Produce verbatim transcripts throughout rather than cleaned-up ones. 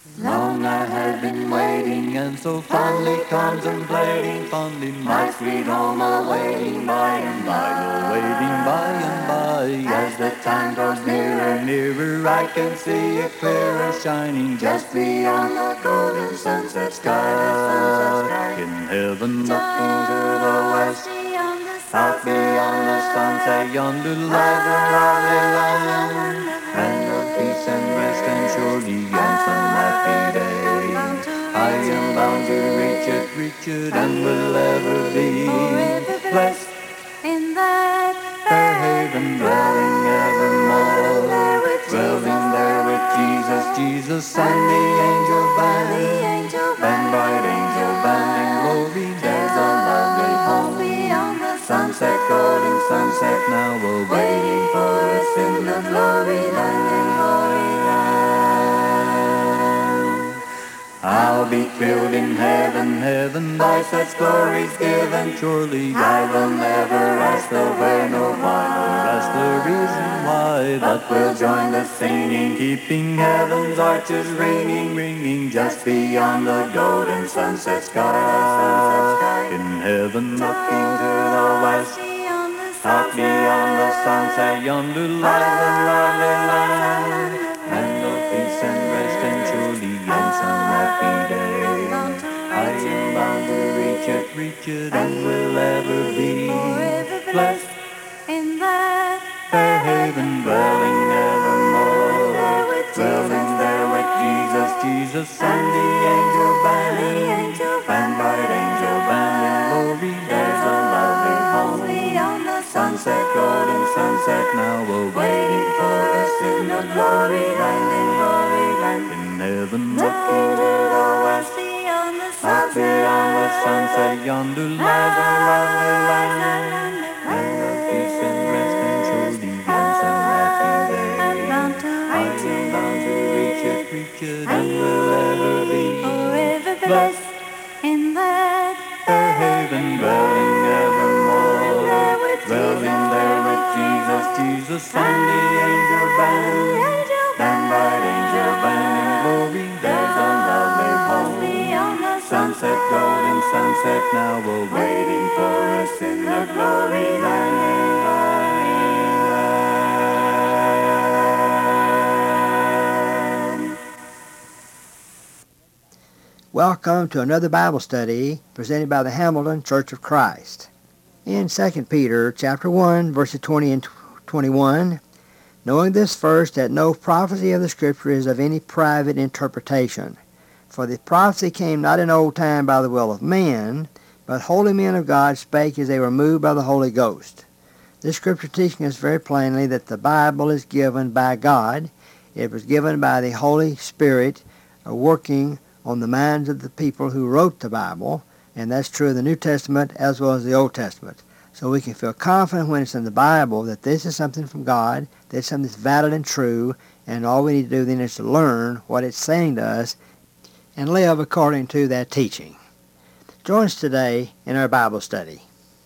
Long I have been waiting and so fondly contemplating, fondly my sweet home awaiting by and by, awaiting by and by. As the time grows nearer, nearer, I can see it clearer, shining just beyond the golden sunset sky. In heaven, looking to the west, out beyond the sunset, yonder lies a lovely land, land of peace and rest and surely and some happy day. I am bound to reach it, reach it, and will ever be blessed in that fair haven, dwelling evermore, dwelling there with Jesus, Jesus and the angel band, band bright angel band in glory. There's a lovely home beyond the sunset, golden sunset, now awaiting for us in the glory land, in glory land. I'll be filled in heaven, heaven, by such glories given. Surely I will never ask the where nor why, nor ask the reason why, but will join the singing, keeping heaven's arches ringing, ringing just beyond the golden sunset sky. In heaven, looking to the west, out beyond the sunset, yonder lies a lovely land, land of peace and rest and surely and some happy day. I am bound to reach it, reach it, and will ever be blessed in that fair haven, dwelling evermore, dwelling there with Jesus, Jesus and the angel band, band bright angel band in glory. There's a lovely home beyond the sunset, golden sunset, now awaiting for us in the glory land, in glory land. In heaven, looking to the west, out beyond the sunset, yonder lies a lovely land, land of peace and rest and surely and some happy day. I am bound to reach it, reach it, and will ever be blessed in that fair haven, dwelling evermore, dwelling there with Jesus, Jesus and the angel band, band bright angel band in glory. There's a lovely home beyond the sunset, golden sunset, now awaiting for us in the glory land. Welcome to another Bible study presented by the Hamilton Church of Christ. In Second Peter chapter one, verses twenty and twenty-one, knowing this first, that no prophecy of the Scripture is of any private interpretation. For the prophecy came not in old time by the will of man, but holy men of God spake as they were moved by the Holy Ghost. This Scripture teaching us very plainly that the Bible is given by God. It was given by the Holy Spirit, uh, working on the minds of the people who wrote the Bible, and that's true of the New Testament as well as the Old Testament. So we can feel confident when it's in the Bible that this is something from God, that it's something that's valid and true, and all we need to do then is to learn what it's saying to us and live according to that teaching. Join us today in our Bible study.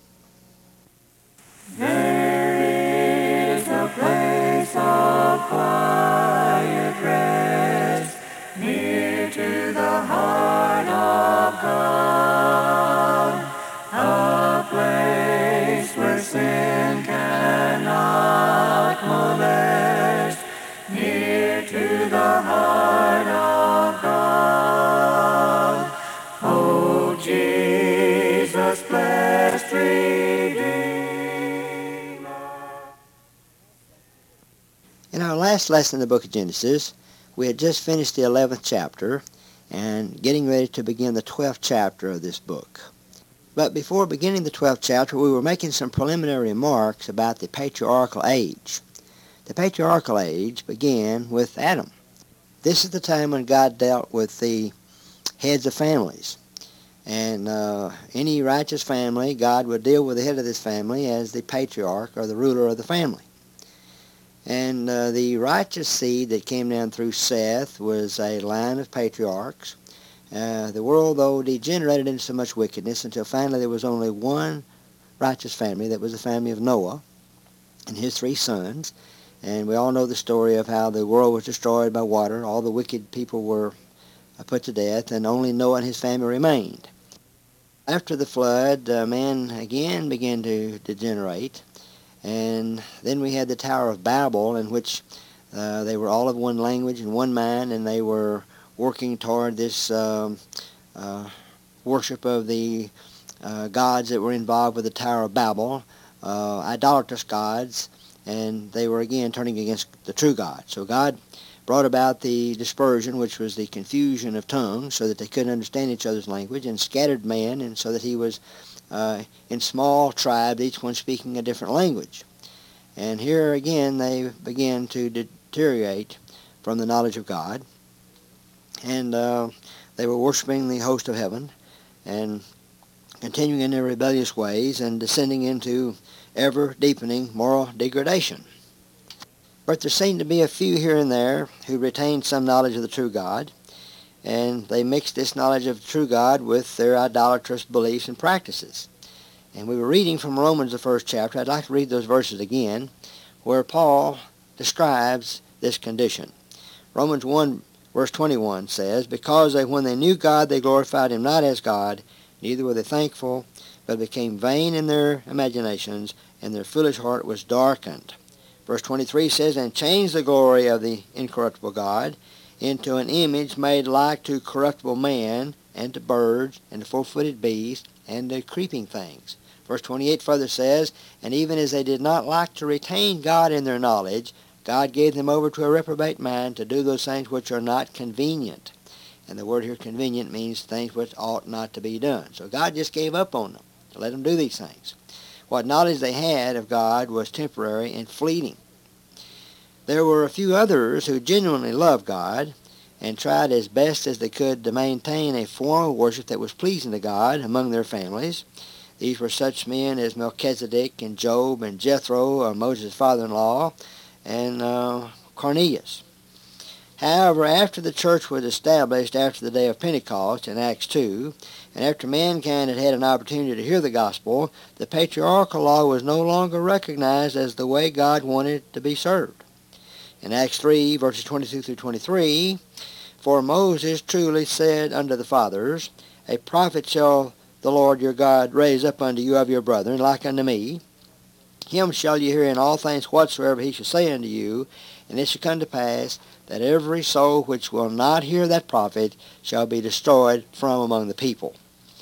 There is a place of quiet rest, near to the heart of God, a place where sin cannot molest, near to the heart of God. Oh, Jesus, blessed Redeemer. In our last lesson in the book of Genesis, we had just finished the eleventh chapter and getting ready to begin the twelfth chapter of this book. But before beginning the twelfth chapter, we were making some preliminary remarks about the patriarchal age. The patriarchal age began with Adam. This is the time when God dealt with the heads of families. And uh, any righteous family, God would deal with the head of this family as the patriarch or the ruler of the family. And uh, the righteous seed that came down through Seth was a line of patriarchs. Uh, the world, though, degenerated into so much wickedness until finally there was only one righteous family. That was the family of Noah and his three sons. And we all know the story of how the world was destroyed by water. All the wicked people were put to death, and only Noah and his family remained. After the flood, uh, man again began to degenerate, and then we had the Tower of Babel, in which uh, they were all of one language and one mind, and they were working toward this um, uh, worship of the uh, gods that were involved with the Tower of Babel, uh, idolatrous gods, and they were again turning against the true God. So God brought about the dispersion, which was the confusion of tongues, so that they couldn't understand each other's language, and scattered man, and so that he was uh, in small tribes, each one speaking a different language. And here again they began to deteriorate from the knowledge of God, and uh, they were worshiping the host of heaven, and continuing in their rebellious ways, and descending into ever-deepening moral degradation. But there seemed to be a few here and there who retained some knowledge of the true God, and they mixed this knowledge of the true God with their idolatrous beliefs and practices. And we were reading from Romans, the first chapter. I'd like to read those verses again, where Paul describes this condition. Romans one, verse twenty-one says, "Because they, when they knew God, they glorified him not as God, neither were they thankful, but became vain in their imaginations, and their foolish heart was darkened." Verse twenty-three says, "And changed the glory of the incorruptible God into an image made like to corruptible man, and to birds, and to four-footed beasts, and to creeping things." Verse twenty-eight further says, "And even as they did not like to retain God in their knowledge, God gave them over to a reprobate mind to do those things which are not convenient." And the word here, convenient, means things which ought not to be done. So God just gave up on them to let them do these things. What knowledge they had of God was temporary and fleeting. There were a few others who genuinely loved God and tried as best as they could to maintain a form of worship that was pleasing to God among their families. These were such men as Melchizedek and Job and Jethro, uh, Moses' father-in-law, and uh, Cornelius. However, after the church was established after the day of Pentecost in Acts two, and after mankind had had an opportunity to hear the gospel, the patriarchal law was no longer recognized as the way God wanted it to be served. In Acts three, verses twenty-two through twenty-three, "For Moses truly said unto the fathers, A prophet shall the Lord your God raise up unto you of your brethren, like unto me. Him shall you hear in all things whatsoever he shall say unto you, and it shall come to pass that every soul which will not hear that prophet shall be destroyed from among the people."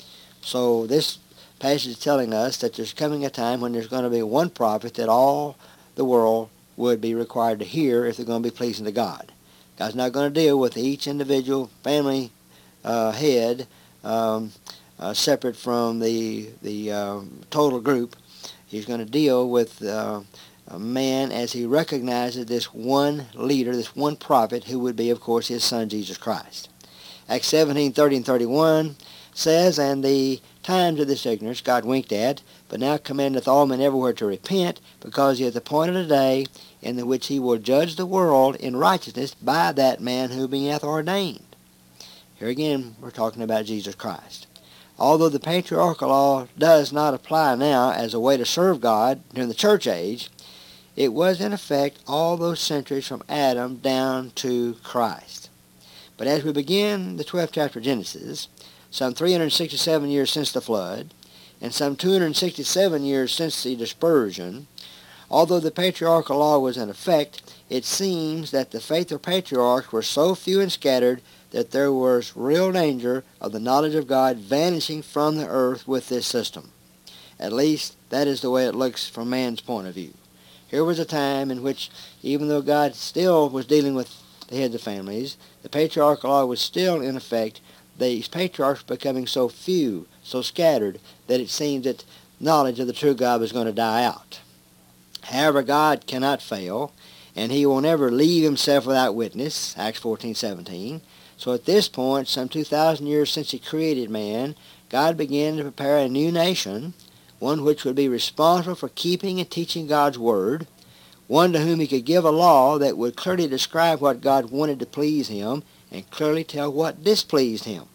So this passage is telling us that there's coming a time when there's going to be one prophet that all the world would be required to hear if they're going to be pleasing to God. God's not going to deal with each individual family uh, head um, uh, separate from the, the uh, total group. He's going to deal with uh, a man as he recognizes this one leader, this one prophet, who would be, of course, his son, Jesus Christ. Acts seventeen, thirty and thirty-one says, "And the times of this ignorance God winked at, but now commandeth all men everywhere to repent, because he hath appointed a day in the which he will judge the world in righteousness by that man whom he hath ordained." Here again, we're talking about Jesus Christ. Although the patriarchal law does not apply now as a way to serve God during the church age, it was in effect all those centuries from Adam down to Christ. But as we begin the twelfth chapter of Genesis, some three hundred sixty-seven years since the flood, and some two hundred sixty-seven years since the dispersion, although the patriarchal law was in effect, it seems that the faithful patriarchs were so few and scattered that there was real danger of the knowledge of God vanishing from the earth with this system. At least, that is the way it looks from man's point of view. Here was a time in which, even though God still was dealing with the heads of families, the patriarchal law was still in effect. These patriarchs were becoming so few, so scattered, that it seemed that knowledge of the true God was going to die out. However, God cannot fail, and he will never leave himself without witness, Acts fourteen seventeen. So at this point, some two thousand years since he created man, God began to prepare a new nation, one which would be responsible for keeping and teaching God's word, one to whom he could give a law that would clearly describe what God wanted to please him and clearly tell what displeased him.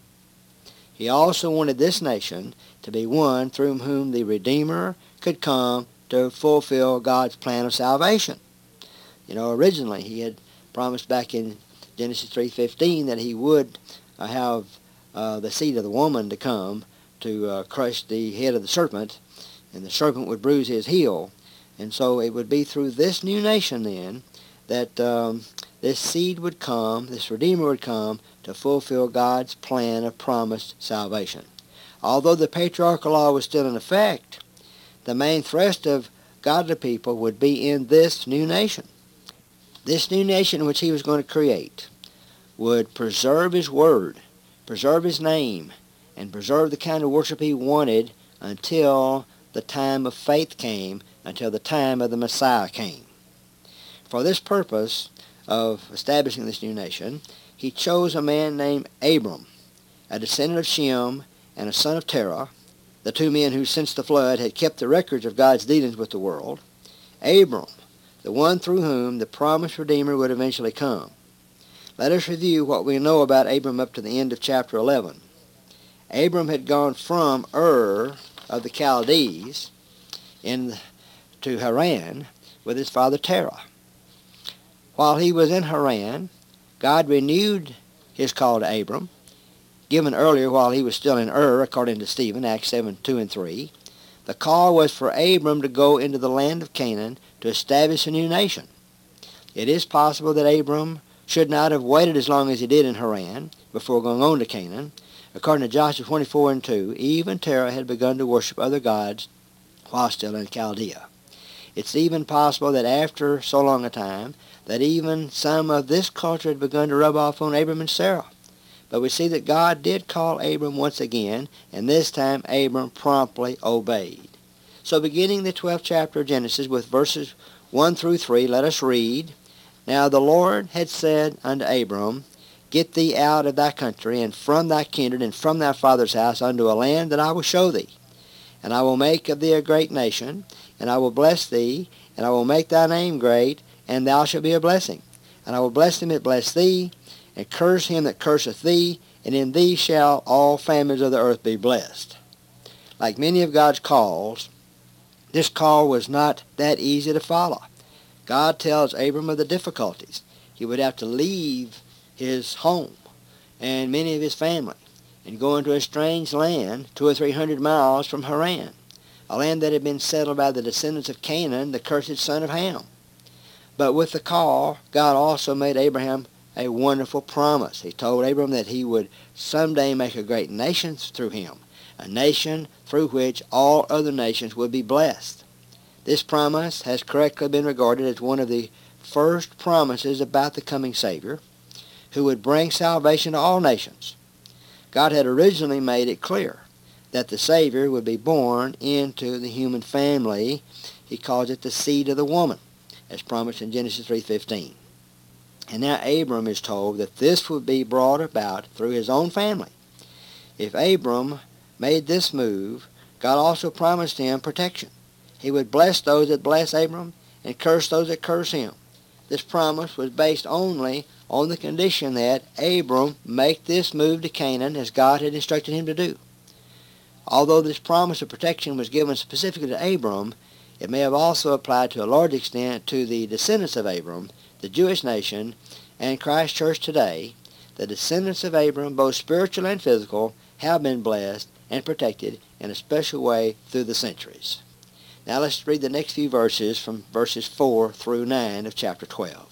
He also wanted this nation to be one through whom the Redeemer could come to fulfill God's plan of salvation. You know, originally he had promised back in Genesis three fifteen that he would uh, have uh, the seed of the woman to come to uh, crush the head of the serpent, and the serpent would bruise his heel. And so it would be through this new nation then that um, this seed would come, this Redeemer would come to fulfill God's plan of promised salvation. Although the patriarchal law was still in effect, the main thrust of godly people would be in this new nation. This new nation which he was going to create would preserve his word, preserve his name, and preserve the kind of worship he wanted until the time of faith came, until the time of the Messiah came. For this purpose of establishing this new nation, he chose a man named Abram, a descendant of Shem and a son of Terah, the two men who since the flood had kept the records of God's dealings with the world. Abram, the one through whom the promised Redeemer would eventually come. Let us review what we know about Abram up to the end of chapter eleven. Abram had gone from Ur of the Chaldees in, to Haran with his father Terah. While he was in Haran, God renewed his call to Abram, given earlier while he was still in Ur, according to Stephen, Acts seven, two and three. The call was for Abram to go into the land of Canaan to establish a new nation. It is possible that Abram should not have waited as long as he did in Haran before going on to Canaan. According to Joshua twenty-four and two, even Terah had begun to worship other gods while still in Chaldea. It's even possible that after so long a time, that even some of this culture had begun to rub off on Abram and Sarah. But we see that God did call Abram once again, and this time Abram promptly obeyed. So beginning the twelfth chapter of Genesis with verses one through three, let us read, Now the Lord had said unto Abram, Get thee out of thy country, and from thy kindred, and from thy father's house, unto a land that I will show thee. And I will make of thee a great nation, and I will bless thee, and I will make thy name great, and thou shalt be a blessing. And I will bless them that bless thee, and curse him that curseth thee, and in thee shall all families of the earth be blessed. Like many of God's calls, this call was not that easy to follow. God tells Abram of the difficulties. He would have to leave his home and many of his family and go into a strange land two or three hundred miles from Haran, a land that had been settled by the descendants of Canaan, the cursed son of Ham. But with the call, God also made Abraham a wonderful promise. He told Abram that he would someday make a great nation through him, a nation through which all other nations would be blessed. This promise has correctly been regarded as one of the first promises about the coming Savior, who would bring salvation to all nations. God had originally made it clear that the Savior would be born into the human family. He calls it the seed of the woman, as promised in Genesis three fifteen. And now Abram is told that this would be brought about through his own family. If Abram made this move, God also promised him protection. He would bless those that bless Abram and curse those that curse him. This promise was based only on the condition that Abram make this move to Canaan as God had instructed him to do. Although this promise of protection was given specifically to Abram, it may have also applied to a large extent to the descendants of Abram, the Jewish nation, and Christ Church today. The descendants of Abram, both spiritual and physical, have been blessed and protected in a special way through the centuries. Now let's read the next few verses from verses four through nine of chapter twelve.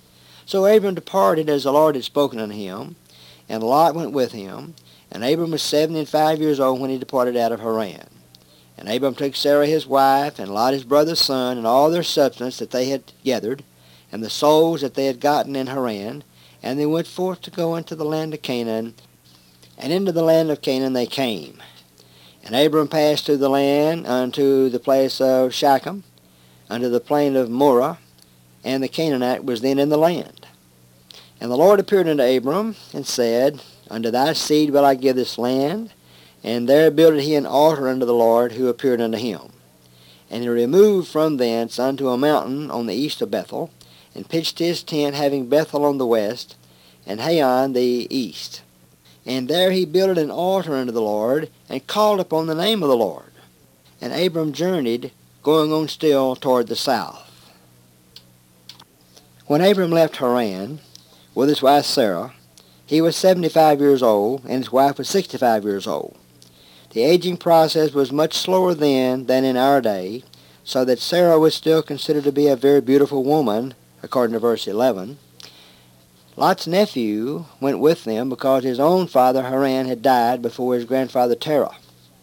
So Abram departed as the Lord had spoken unto him, and Lot went with him. And Abram was seventy and five years old when he departed out of Haran. And Abram took Sarah his wife, and Lot his brother's son, and all their substance that they had gathered, and the souls that they had gotten in Haran, and they went forth to go into the land of Canaan, and into the land of Canaan they came. And Abram passed through the land unto the place of Shechem, unto the plain of Moreh, and the Canaanite was then in the land. And the Lord appeared unto Abram, and said, Unto thy seed will I give this land. And there builded he an altar unto the Lord, who appeared unto him. And he removed from thence unto a mountain on the east of Bethel, and pitched his tent, having Bethel on the west, and Hai on the east. And there he builded an altar unto the Lord, and called upon the name of the Lord. And Abram journeyed, going on still toward the south. When Abram left Haran with his wife Sarah, He was seventy-five years old, and his wife was sixty-five years old. The aging process was much slower then than in our day, so that Sarah was still considered to be a very beautiful woman, according to verse eleven. Lot's nephew went with them because his own father Haran had died before his grandfather Terah.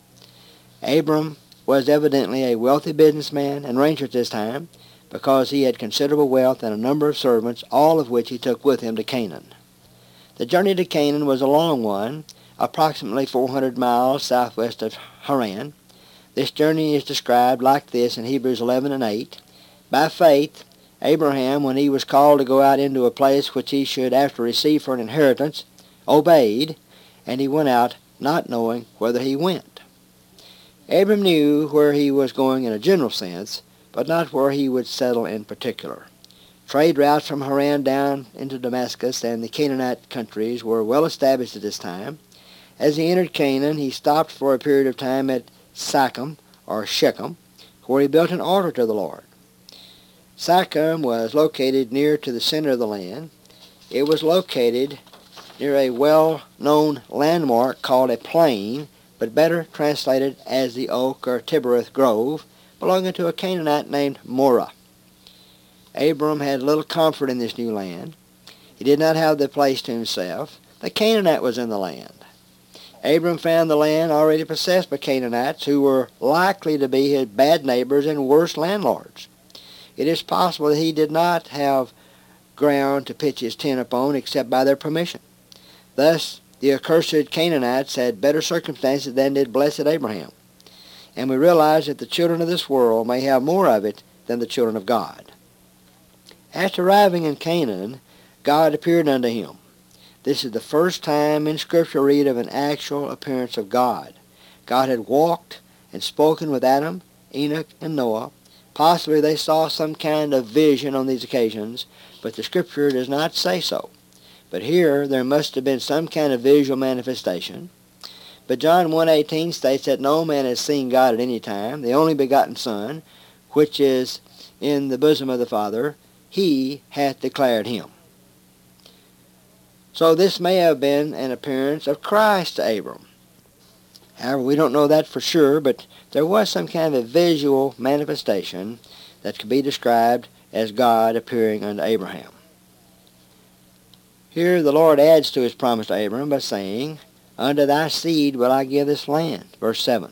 Abram was evidently a wealthy businessman and rancher at this time because he had considerable wealth and a number of servants, all of which he took with him to Canaan. The journey to Canaan was a long one, approximately four hundred miles southwest of Haran. This journey is described like this in Hebrews eleven and eight. By faith, Abraham, when he was called to go out into a place which he should after receive for an inheritance, obeyed, and he went out not knowing whither he went. Abram knew where he was going in a general sense, but not where he would settle in particular. Trade routes from Haran down into Damascus and the Canaanite countries were well established at this time. As he entered Canaan, he stopped for a period of time at Sychem, or Shechem, where he built an altar to the Lord. Sychem was located near to the center of the land. It was located near a well-known landmark called a plain, but better translated as the oak or Tibereth grove, belonging to a Canaanite named Morah. Abram had little comfort in this new land. He did not have the place to himself. The Canaanite was in the land. Abram found the land already possessed by Canaanites who were likely to be his bad neighbors and worse landlords. It is possible that he did not have ground to pitch his tent upon except by their permission. Thus, the accursed Canaanites had better circumstances than did blessed Abraham. And we realize that the children of this world may have more of it than the children of God. After arriving in Canaan, God appeared unto him. This is the first time in Scripture we read of an actual appearance of God. God had walked and spoken with Adam, Enoch, and Noah. Possibly they saw some kind of vision on these occasions, but the Scripture does not say so. But here there must have been some kind of visual manifestation. But John one eighteen states that no man has seen God at any time, the only begotten Son, which is in the bosom of the Father, he hath declared him. So this may have been an appearance of Christ to Abram. However, we don't know that for sure, but there was some kind of a visual manifestation that could be described as God appearing unto Abraham. Here the Lord adds to his promise to Abram by saying, Unto thy seed will I give this land, verse seven.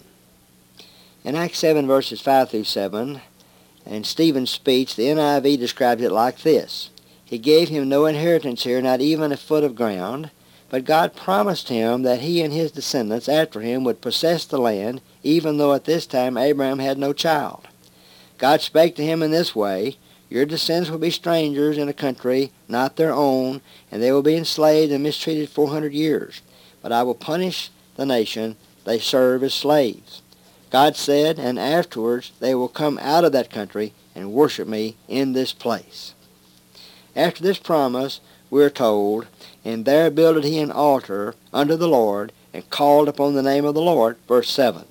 In Acts seven, verses five through seven, in Stephen's speech, the N I V describes it like this. He gave him no inheritance here, not even a foot of ground, but God promised him that he and his descendants after him would possess the land, even though at this time Abraham had no child. God spake to him in this way, Your descendants will be strangers in a country not their own, and they will be enslaved and mistreated four hundred years. But I will punish the nation they serve as slaves. God said, and afterwards they will come out of that country and worship me in this place. After this promise, we are told, And there builded he an altar unto the Lord, and called upon the name of the Lord, verse seven.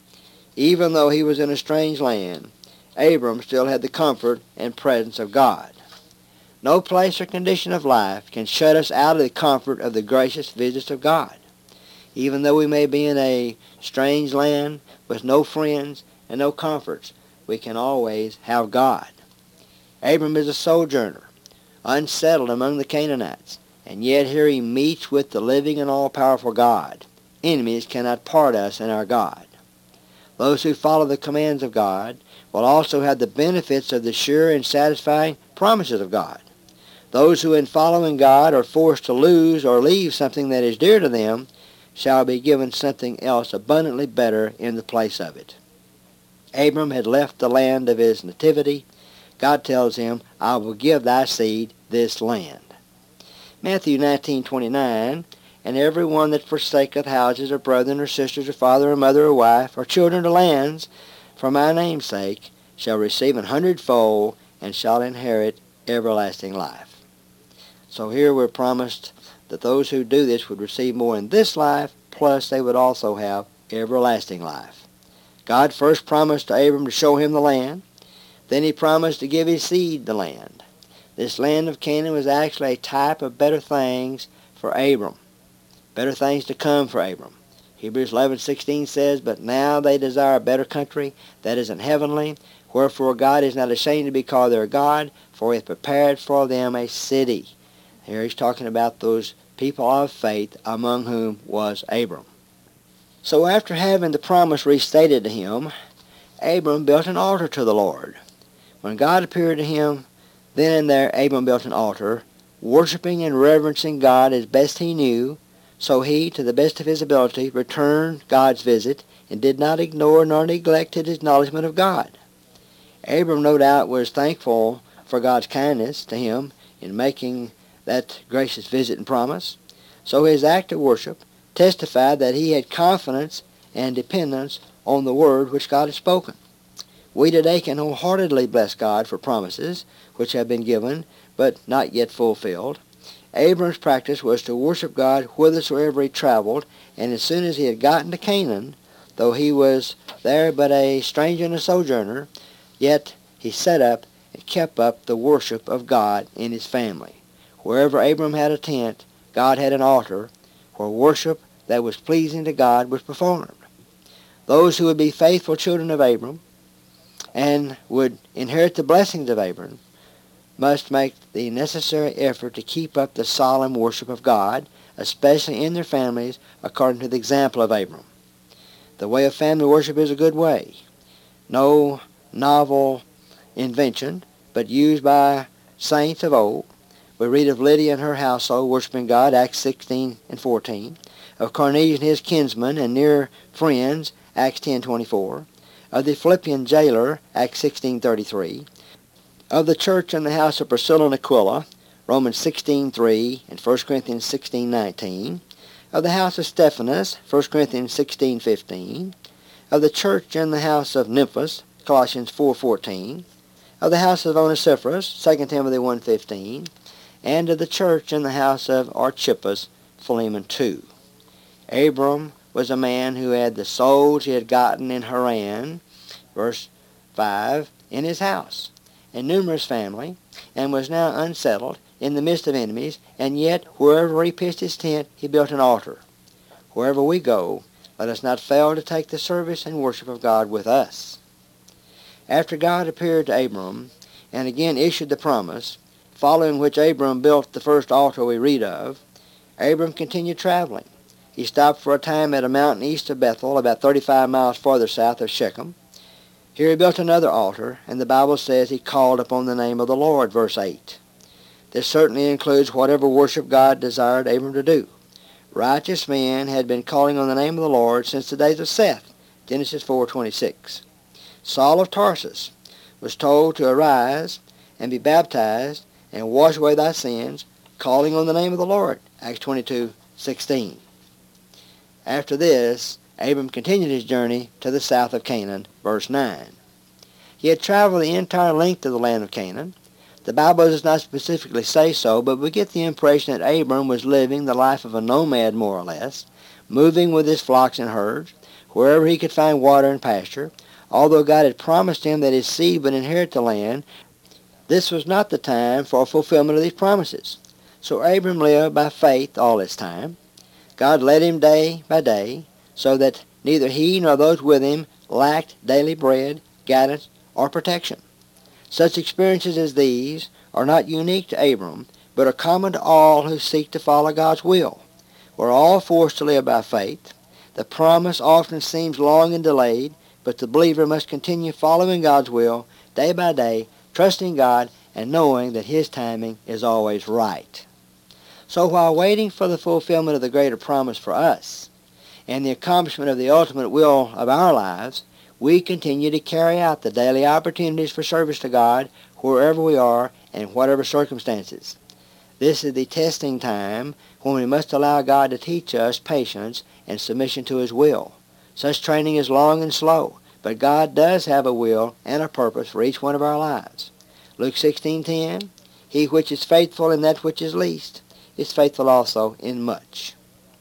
Even though he was in a strange land, Abram still had the comfort and presence of God. No place or condition of life can shut us out of the comfort of the gracious visits of God. Even though we may be in a strange land with no friends and no comforts, we can always have God. Abram is a sojourner, unsettled among the Canaanites, and yet here he meets with the living and all-powerful God. Enemies cannot part us and our God. Those who follow the commands of God will also have the benefits of the sure and satisfying promises of God. Those who in following God are forced to lose or leave something that is dear to them shall be given something else abundantly better in the place of it. Abram had left the land of his nativity. God tells him, I will give thy seed this land. Matthew nineteen twenty-nine, And every one that forsaketh houses, or brethren, or sisters, or father, or mother, or wife, or children, or lands, for my name's sake, shall receive an hundredfold, and shall inherit everlasting life. So here we're promised that those who do this would receive more in this life, plus they would also have everlasting life. God first promised to Abram to show him the land. Then he promised to give his seed the land. This land of Canaan was actually a type of better things for Abram, better things to come for Abram. Hebrews eleven sixteen says, "But now they desire a better country, that is in heavenly. Wherefore God is not ashamed to be called their God, for he hath prepared for them a city." Here he's talking about those people of faith, among whom was Abram. So after having the promise restated to him, Abram built an altar to the Lord. When God appeared to him, then and there Abram built an altar, worshiping and reverencing God as best he knew. So he, to the best of his ability, returned God's visit and did not ignore nor neglect his acknowledgment of God. Abram, no doubt, was thankful for God's kindness to him in making that gracious visit and promise. So his act of worship testified that he had confidence and dependence on the word which God had spoken. We today can wholeheartedly bless God for promises which have been given but not yet fulfilled. Abram's practice was to worship God whithersoever he traveled, and as soon as he had gotten to Canaan, though he was there but a stranger and a sojourner, yet he set up and kept up the worship of God in his family. Wherever Abram had a tent, God had an altar where worship that was pleasing to God was performed. Those who would be faithful children of Abram and would inherit the blessings of Abram must make the necessary effort to keep up the solemn worship of God, especially in their families, according to the example of Abram. The way of family worship is a good way. No novel invention, but used by saints of old. We read of Lydia and her household worshiping God, Acts sixteen and fourteen. Of Cornelius and his kinsmen and near friends, Acts ten twenty-four. Of the Philippian jailer, Acts sixteen thirty-three. Of the church in the house of Priscilla and Aquila, Romans sixteen three and First Corinthians sixteen nineteen. Of the house of Stephanas, First Corinthians sixteen fifteen. Of the church in the house of Nymphas, Colossians four fourteen. Of the house of Onesiphorus, Second Timothy one fifteen. And of the church in the house of Archippus, Philemon two. Abram was a man who had the souls he had gotten in Haran, verse five, in his house, a numerous family, and was now unsettled in the midst of enemies, and yet wherever he pitched his tent, he built an altar. Wherever we go, let us not fail to take the service and worship of God with us. After God appeared to Abram, and again issued the promise, following which Abram built the first altar we read of, Abram continued traveling. He stopped for a time at a mountain east of Bethel, about thirty-five miles farther south of Shechem. Here he built another altar, and the Bible says he called upon the name of the Lord, verse eight. This certainly includes whatever worship God desired Abram to do. Righteous men had been calling on the name of the Lord since the days of Seth, Genesis four twenty-six. Saul of Tarsus was told to arise and be baptized and wash away thy sins, calling on the name of the Lord, Acts twenty-two sixteen. After this, Abram continued his journey to the south of Canaan, verse nine. He had traveled the entire length of the land of Canaan. The Bible does not specifically say so, but we get the impression that Abram was living the life of a nomad, more or less, moving with his flocks and herds, wherever he could find water and pasture. Although God had promised him that his seed would inherit the land, this was not the time for fulfillment of these promises. So Abram lived by faith all this time. God led him day by day, so that neither he nor those with him lacked daily bread, guidance, or protection. Such experiences as these are not unique to Abram, but are common to all who seek to follow God's will. We're all forced to live by faith. The promise often seems long and delayed, but the believer must continue following God's will day by day, trusting God and knowing that his timing is always right. So while waiting for the fulfillment of the greater promise for us and the accomplishment of the ultimate will of our lives, we continue to carry out the daily opportunities for service to God wherever we are and whatever circumstances. This is the testing time when we must allow God to teach us patience and submission to his will. Such training is long and slow, but God does have a will and a purpose for each one of our lives. Luke sixteen ten, he which is faithful in that which is least is faithful also in much.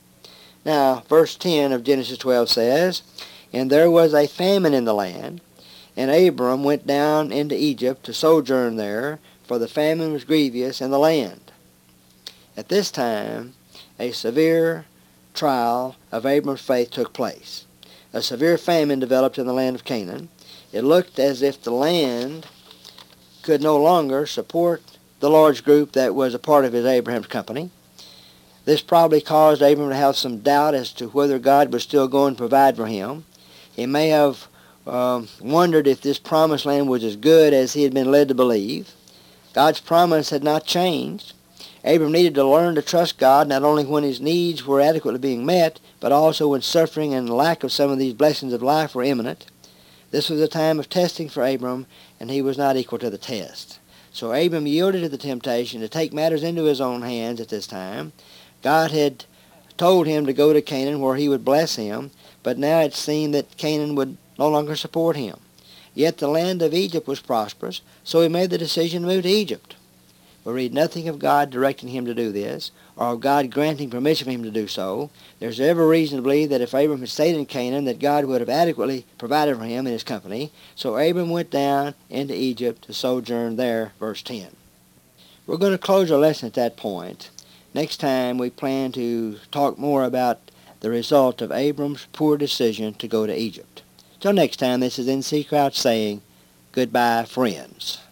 Now, verse ten of Genesis twelve says, And there was a famine in the land, and Abram went down into Egypt to sojourn there, for the famine was grievous in the land. At this time, a severe trial of Abram's faith took place. A severe famine developed in the land of Canaan. It looked as if the land could no longer support the large group that was a part of his Abraham's company. This probably caused Abram to have some doubt as to whether God was still going to provide for him. He may have um, wondered if this promised land was as good as he had been led to believe. God's promise had not changed. Abram needed to learn to trust God not only when his needs were adequately being met, but also when suffering and lack of some of these blessings of life were imminent. This was a time of testing for Abram, and he was not equal to the test. So Abram yielded to the temptation to take matters into his own hands at this time. God had told him to go to Canaan where he would bless him, but now it seemed that Canaan would no longer support him. Yet the land of Egypt was prosperous, so he made the decision to move to Egypt. We read nothing of God directing him to do this, or of God granting permission for him to do so. There's every reason to believe that if Abram had stayed in Canaan, that God would have adequately provided for him and his company. So Abram went down into Egypt to sojourn there, verse ten. We're going to close our lesson at that point. Next time we plan to talk more about the result of Abram's poor decision to go to Egypt. Till next time, this is N C Crouch saying, goodbye, friends.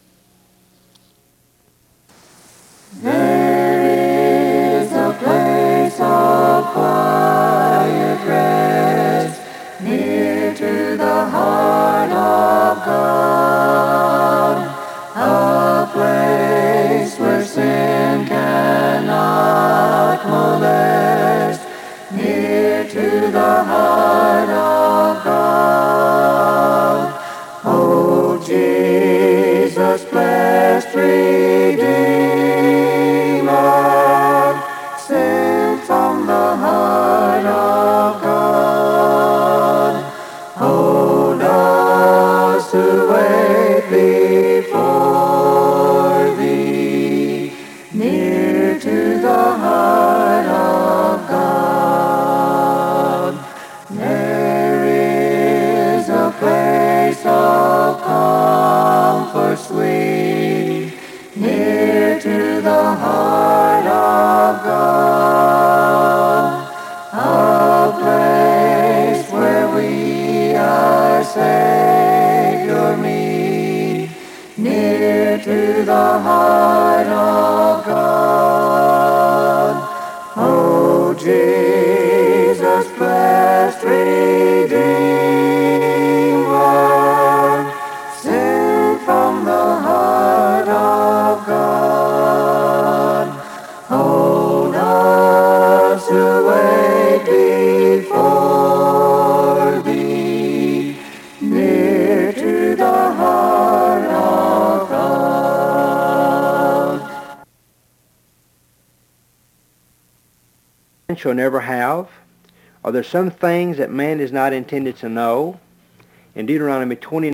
There is a place of quiet rest near to the heart of God, a place where sin cannot molest, near to the heart of God. O Jesus, blessed Redeemer, sent from the heart of God, hold us to wait before thee, near to the heart of God. There is a place of comfort sweet, near to the heart of God, a place where we our Savior meet, near to the heart of God. O Jesus, blessed Redeemer, sent from the heart of God, hold us to wait before thee, near to the heart of God. Man shall never have. Are there some things that man is not intended to know? In Deuteronomy twenty